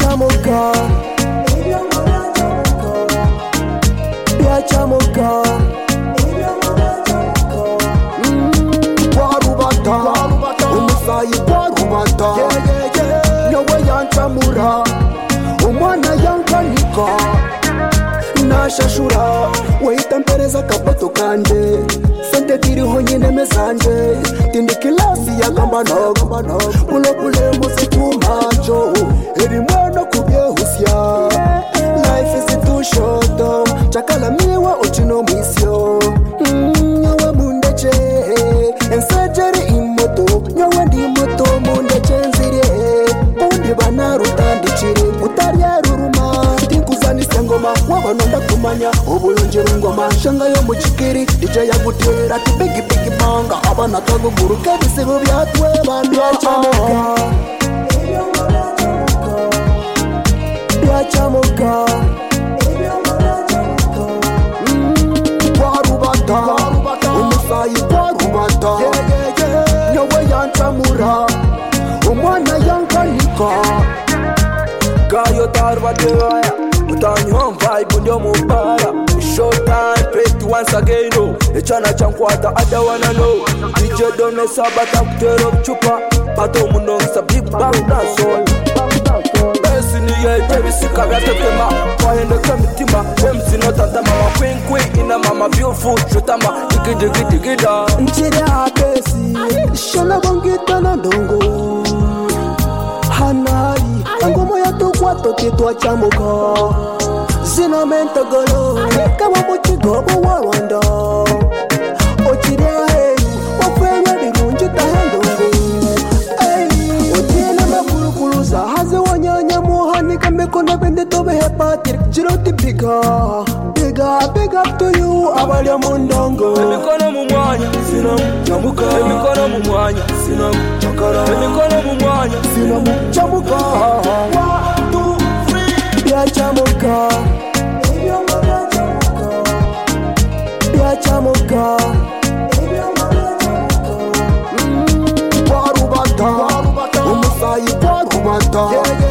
Biachamuka, biachamuka, warubata, umusayi warubata, nyawe yancamura, umwana yankanika, nashashura, wahita mpereza akabato kanje, sente diriho nyine mesanje, tindi kilasi ya gambanogo, pulopule musikumacho, erimwe no kubyehusya, life is too short, chakala miwa ochino misyo, nyawe mundeche, ensajeri imoto, nyawe ndi moto mundeche nzire, undi banarutandikire, utariyaruruma, tinkuzanise ngoma, wabanonda kumanya, ubulungiro ngoma, shanga yo muchikiri, DJ yagutera, tibigi bigi banga, abana kaguguruke, bisibu byatwe bandu yachamuka, biachamuka, warubata, umusayi warubata, nyawe yancamura, umwana yankanika, gayo tarbatewaya, utanyo vibe ndio mubara, showtime play once again, echana chankwata ada wanna know, DJ Done sabata kutero chupa, pato munongisa big bang dancehall. Bisika byatema kwahende kamitima MC notantama makwinkwi ina mama beautiful shotama digida nchire apesi shona bongita na ndongo hanari angomo ya tukwa toke twachamuka zina mentagolo kama muchigobo wa Rwanda ochire aheru wafenya birunji tahendongo otiena makurukuluza haze wanyanya Kamekona bende tobe hepatir Jiroti big up to you Abalya mundongo Emikono mumwanya Sinamu chamuka Emikono mumwanya Sinamu chakara Emikono mumwanya Sinamu chamuka 1, 2, 3 Biachamuka Biachamuka warubata umusayi warubata